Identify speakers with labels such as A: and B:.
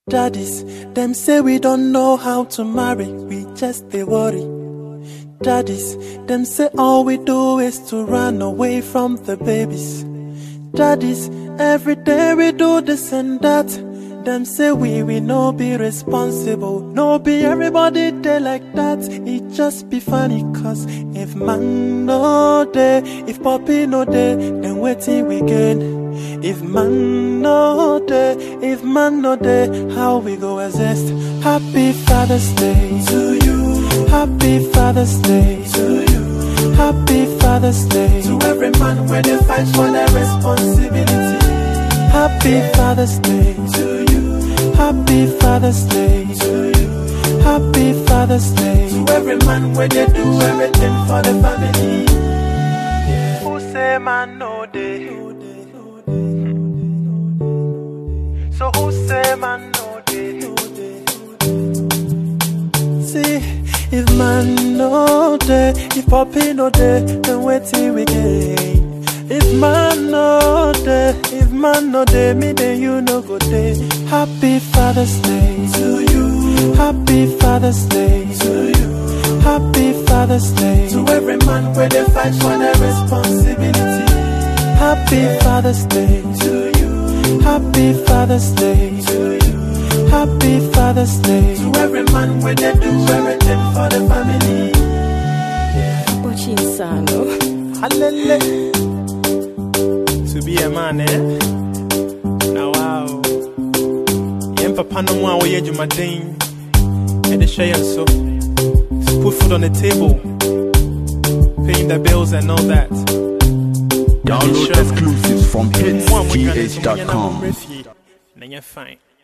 A: Daddies, them say we don't know how to marry, we just they worry. Daddies, them say all we do is to run away from the babies. Daddies, every day we do this and that. Them say we no be responsible, no be everybody there like that. It just be funny cause if man no day, if Poppy no day, then waiting we get. If man no day, if man no day, how we go exist? Happy Father's Day to you. Happy Father's Day to you. Happy Father's Day to every man where they fight for their responsibility. Happy Father's Day to you. Happy Father's Day to you. Happy Father's Day to every man where they do everything for the family. Yeah. Who say man no day? So who say man no day? See, if man no day, if Poppy no day, then wait till we get. If man no day, me then you no go day. Happy Father's Day to you. Happy Father's Day to you. Happy Father's Day to every man where they fight for their responsibility. Happy Father's Day to you. Happy Father's Day to you. Happy Father's Day to every man where they do everything for the family. Yeah. Hallelujah. To be a man, eh? Now, wow. Yen papa no more way you my ding. And the share so. Put food on the table. Paying the bills and all that.
B: Download exclusives from hitsgh.com.
A: Fine.